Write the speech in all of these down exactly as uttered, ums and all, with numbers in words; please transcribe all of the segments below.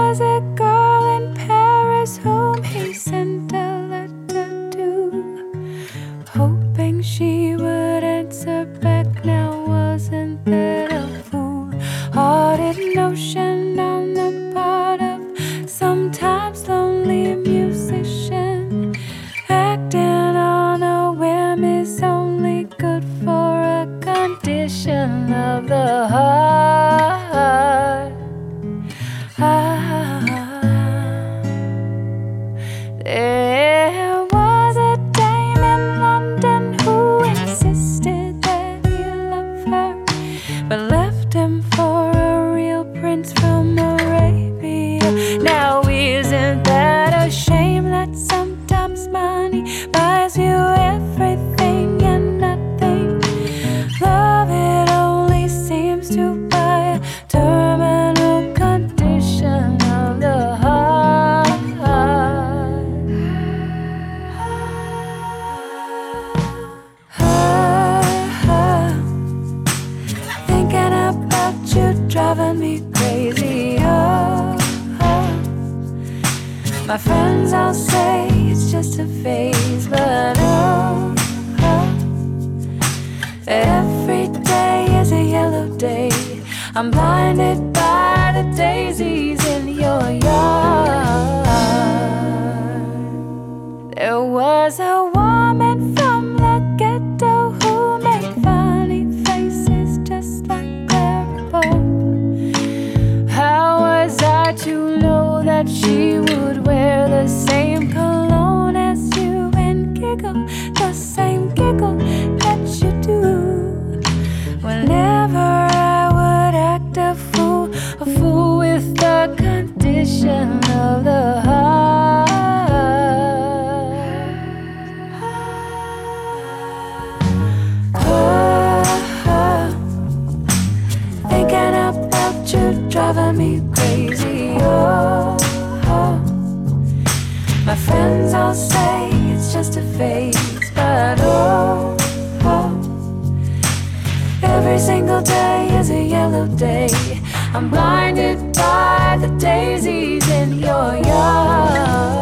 was a girl in Paris whom he sent a letter to, hoping she would answer back. Now wasn't that a foolhardy notion on the part of sometimes lonely musician? Acting on a whim is only good for a condition of the heart. Ah, there was a dame in London who insisted that he loved her, but left him for a real prince from Arabia. Now isn't that a shame that sometimes money buys you everything and nothing? Love, it only seems to buy a terminal condition of the heart. Thinking about you driving me crazy. Oh, oh. My friends all say it's just a phase, but oh, oh. Every day is a yellow day. I'm blinded by the daisies in your yard. There was a woman from the ghetto who made funny faces just like Clara. How was I to know that she would wear the same cologne as you and giggle the same giggle that you do? Whenever I would act a fool, a fool with the condition of the heart. Oh, oh. Thinking about you driving me crazy. Oh, oh. My friends all say it's just a phase, but oh, oh. Every single day is a yellow day. I'm blinded by the daisies in your yard.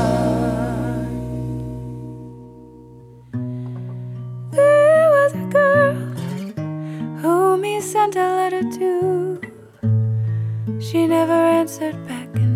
There was a girl whom he sent a letter to. She never answered back.